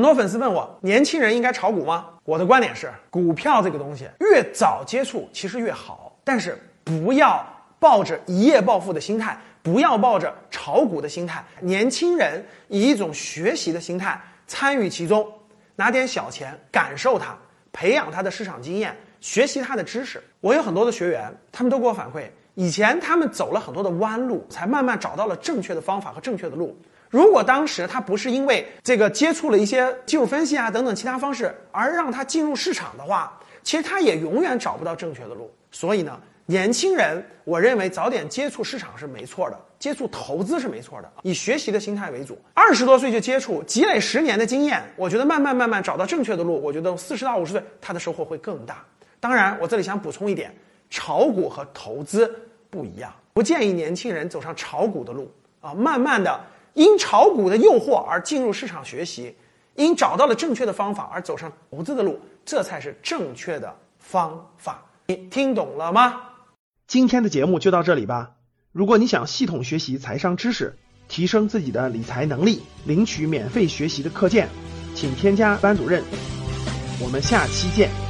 很多粉丝问我，年轻人应该炒股吗？我的观点是，股票这个东西越早接触其实越好，但是不要抱着一夜暴富的心态，不要抱着炒股的心态。年轻人以一种学习的心态参与其中，拿点小钱感受它，培养他的市场经验，学习他的知识。我有很多的学员，他们都给我反馈，以前他们走了很多的弯路，才慢慢找到了正确的方法和正确的路。如果当时他不是因为这个接触了一些技术分析啊等等其他方式而让他进入市场的话，其实他也永远找不到正确的路。所以呢，年轻人我认为早点接触市场是没错的，接触投资是没错的，以学习的心态为主。20多岁就接触，积累10年的经验，我觉得慢慢找到正确的路，我觉得40到50岁他的收获会更大。当然我这里想补充一点，炒股和投资不一样，不建议年轻人走上炒股的路啊，慢慢的因炒股的诱惑而进入市场学习，因找到了正确的方法而走上投资的路，这才是正确的方法。你听懂了吗？ 今天的节目就到这里吧。如果你想系统学习财商知识，提升自己的理财能力，领取免费学习的课件，请添加班主任。我们下期见。